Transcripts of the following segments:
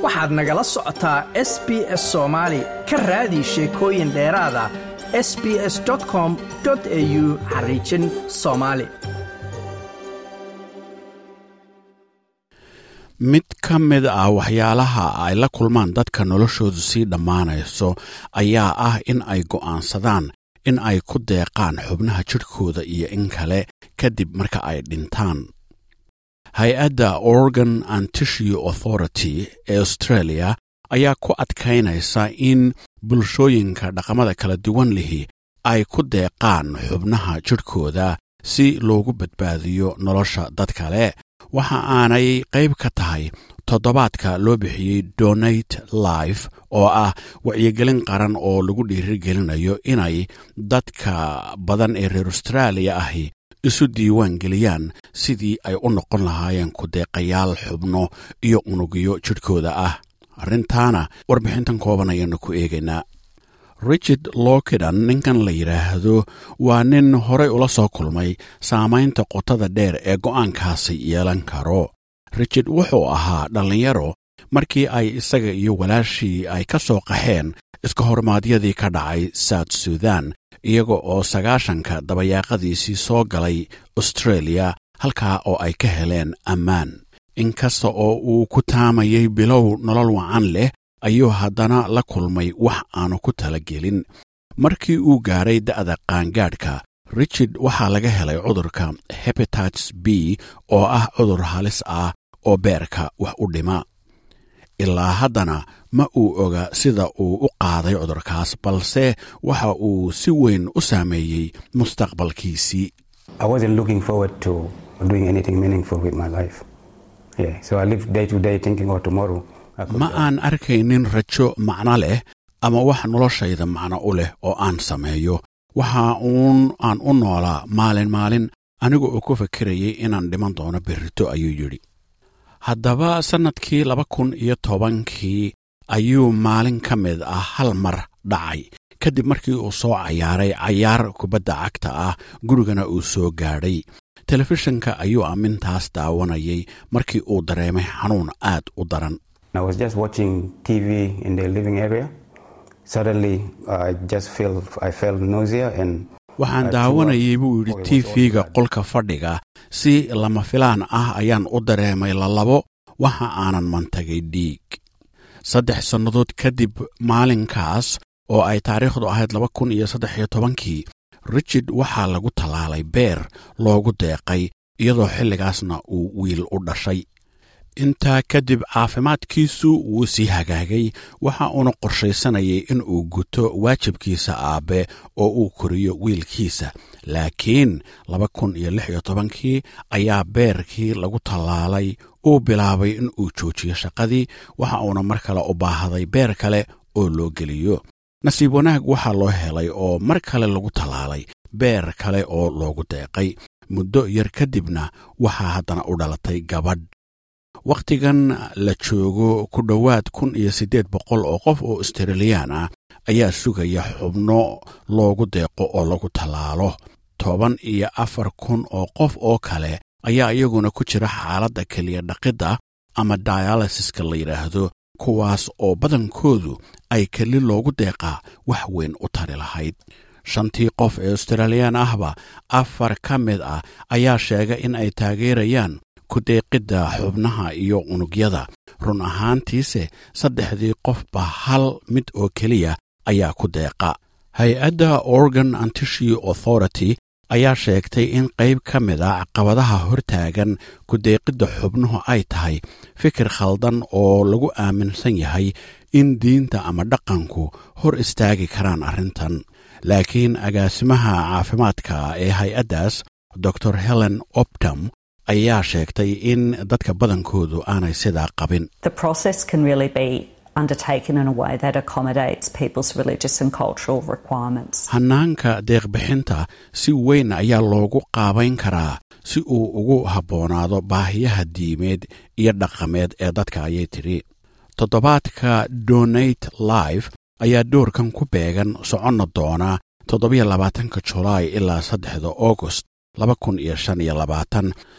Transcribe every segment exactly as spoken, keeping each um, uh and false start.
waxaad nagala socotaa S B S Soomaali ka raadi sheekooyin dheeraad ah s b s dot com dot a u xariijin Soomaali. mid ka mid ah waxyaalaha ay la kulmaan dadka noloshoodu sii dhammaanayso ayaa ah in ay go'aansadaan in ay ku deeqaan xubnaha jidhkooda iyo in kale kadib marka ay dhintaan. hay-adda Organ and Tissue Authority ee Australia ayaa ku adkaynaysa in bulshooyinka dhaqamada kala duwan lihi ay ku deeqaan xubnaha jidhkooda si loogu badbaadiyo nolosha dad kale. waxa aanay qayb ka tahay toddobaadka loo bixiyey Donate Life oo ah wacyigelin qaran oo lagu dhiirigelinayo inay dadka badan ee reer Australia ahi isu diiwaan geliyaan sidii ay u noqon lahaayeen ku deeqayaal xubno iyo unugyo jidhkooda ah. arrintaana warbixintan kooban ayaanu ku eegaynaa. Richard Lokidan ninkan la yidhaahdo waa nin horey ula soo kulmay saamaynta qotada dheer ee go'aankaasi yeelan karo. Richard wuxuu ahaa dhallinyaro markii ay isaga iyo walaashii ay ka soo qaxeen iska hormaadyadii ka dhacay South Sudan iyaga oo sagaashanka dabayaaqadiisii soo galay Australia halkaa oo ay ka heleen ammaan. inkasta oo uu ku taamayay bilow nolol wacan leh ayuu haddana la kulmay wax aanu ku talagelin. markii uu gaaray da'da qaangaadhka, Richard waxaa laga helay cudurka hepatitis B oo ah cudur halis ah oo beerka wax u dhima. ilaa haddana ma uu oga sida uu u qaaday cudurkaas, balse waxa uu si weyn u saameeyey mustaqbalkiisii. I wasn't looking forward to doing anything meaningful with my life. Yeah, so I live day to day thinking of tomorrow. ma aan arkaynin rajo macno leh ama wax noloshayda macno u leh oo aan sameeyo. waxa uun aan u noolaa maalin maalin anigu oo ku fakirayay inaan dhiman doono berrito, ayuu yidhi. haddaba sannadkii laba kun iyo tobankii ayuu maalin ka mid ah hal mar dhacay kadib markii uu soo cayaaray cayaar kubadda cagta ah, gurigana uu soo gaadhay. telefishinka ayuu amintaas daawanayay markii uu dareemay xanuun aad u daran. I was just watching T V in the living area. Suddenly, uh, I just feel I felt nausea and waxaan daawanayay buu yidhi T V-ga qolka fadhiga. si lama filaan ah ayaan u dareemay lalabo, waxa aanan mantagay dhiig. saddex sannadood kadib maalinkaas oo ay taariikhdu ahayd laba kun iyo saddex iyo tobankii, Richard waxaa lagu tallaalay beer loogu deeqay iyadoo xilligaasna uu wiil u dhashay. intaa kadib caafimaadkiisu wuu sii hagaagay, waxa uuna qorshaysanayay in uu guto waajibkiisa aabbe oo uu koriyo wiilkiisa. laakiin laba kun iyo lix iyo tobankii ayaa beerkii lagu tallaalay uu bilaabay in uu joojiyo shaqadii, waxa uuna mar kale u baahday beer kale oo loo geliyo. nasiib wanaag waxaa loo helay oo mar kale lagu tallaalay beer kale oo loogu deeqay. muddo yar kadibna waxaa haddana u dhalatay gabadh. wakhtigan la joogo ku dhowaad kun iyo siddeed boqol oo qof oo Australian ah ayaa sugaya xubno loogu deeqo oo lagu tallaalo. toban iyo afar kun oo qof oo kale ayaa iyaguna ku jira xaaladda keliya dhaqidda ama dialysiska la yidhaahdo, kuwaas oo badankoodu ay keli loogu deeqaa wax weyn u tari lahayd. shantii qof ee Australian ahba afar ka mid ah ayaa sheegay in ay taageerayaan ku deeqidda xubnaha iyo unugyada. run ahaantiise saddexdii qofba hal mid oo keliya ayaa ku deeqa. hay-adda Organ and Tissue Authority ayaa sheegtay in qayb ka mid a caqabadaha hortaagan ku deeqidda xubnuhu ay tahay fikir khaldan oo lagu aaminsan yahay in diinta ama dhaqanku hor istaagi karaan arrintan. laakiin agaasimaha caafimaadka ee hay-addaas Doctor Helen Optam ayaa sheegtay in dadka badankoodu aanay sidaa qabin. The process can really be undertaken in a way that accommodates people's religious and cultural requirements. hanaanka deeqbixinta si weyn ayaa loogu qaabayn karaa si uu ugu habboonaado baahiyaha diimeed iyo dhaqameed ee dadka, ayay tidhi. toddobaadka Donate Life ayaa doorkan ku beegan soconna doona toddobiyo labaatanka Julaay ilaa saddexda August laba kun iyo shan iyo labaatan.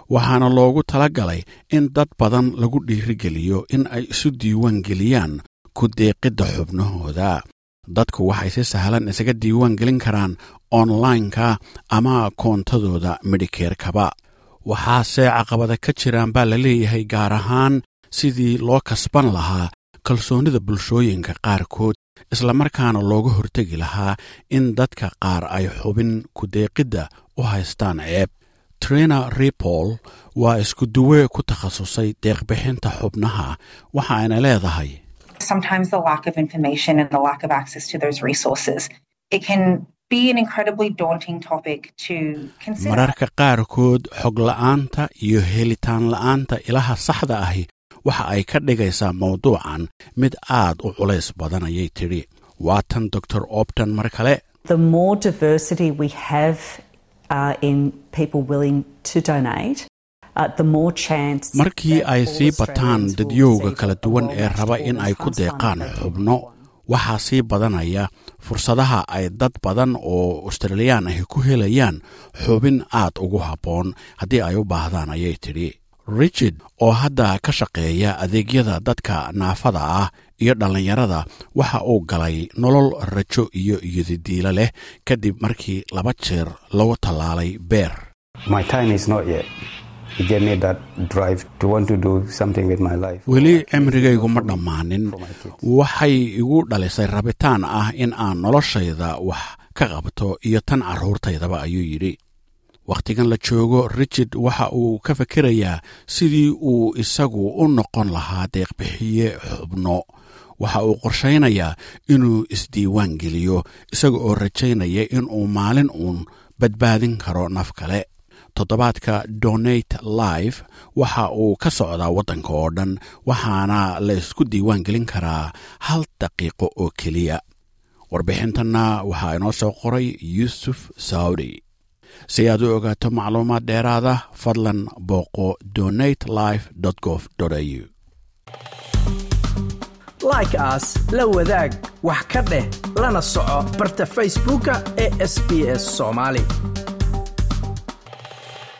waxaana loogu talagalay in dad badan lagu dhiirigeliyo in ay isu diiwaan geliyaan ku deeqidda xubnahooda. dadku waxay si sahlan isaga diiwaan gelin karaan online-ka ama koontadooda Medicare-kaba. waxaase caqabada ka jiraan baa la leeyahay gaar ahaan sidii loo kasban lahaa kalsoonida bulshooyinka qaarkood, islamarkaana looga hortegi lahaa in dadka qaar ay xubin ku deeqidda u haystaan ceeb. Trina Ripoll waa isku duwe ku takhasusay deeqbixinta xubnaha, waxa ayna leedahay sometimes the lack of information and the lack of access to those resources, it can be an incredibly daunting topic to consider. mararka qaarkood xog la'aanta iyo helitaan la'aanta ilaha saxda ahi waxa ay ka dhigaysaa mawduucan mid aad u culays badan ayay tidhi. waatan Doctor Opton mar kale. The more diversity we have uh, in people willing to donate, Uh, the more chance markii ay sii bataan dadyowga kala duwan ee raba in ay ku deeqaan xubno, waxaa sii badanaya fursadaha ay dad badan oo Australian ah ku helayaan xubin aad ugu habboon haddii ay u baahdaan ayay tidhi. Richard oo hadda ka shaqeeya adeegyada dadka naafada ah iyo dhallinyarada waxa uu galay nolol rajo iyo iyadidiila leh kadib markii laba jeer lagu tallaalay beer. My time is not yet. It gave me that drive to want to do something with my life. weli cimrigaygu ma dhammaanin. waxay igu dhalisay rabitaan ah in aan noloshayda wax ka qabto iyo tan carruurtaydaba, ayuu yidhi. wakhtigan la joogo, Richard waxa uu ka fikirayaa sidii uu isagu u noqon lahaa deeqbixiye xubno. waxa uu qorshaynayaa inuu isdiiwaan geliyo isaga oo rajaynaya inuu maalin uun badbaadin karo naf kale. toddobaadka Donate Live waxa uu ka socdaa waddanka oo dhan, waxaana la isku diiwaan gelin karaa hal daqiiqo oo keliya. warbixintanna waxaa inoo soo qoray Yusuf Saudi. si aad u ogaato macluumaad dheeraada, fadlan booqo donate live dot gov dot a u. like as la wadaag wax ka dheh lana soco barta Facebooka ee S B S Somali.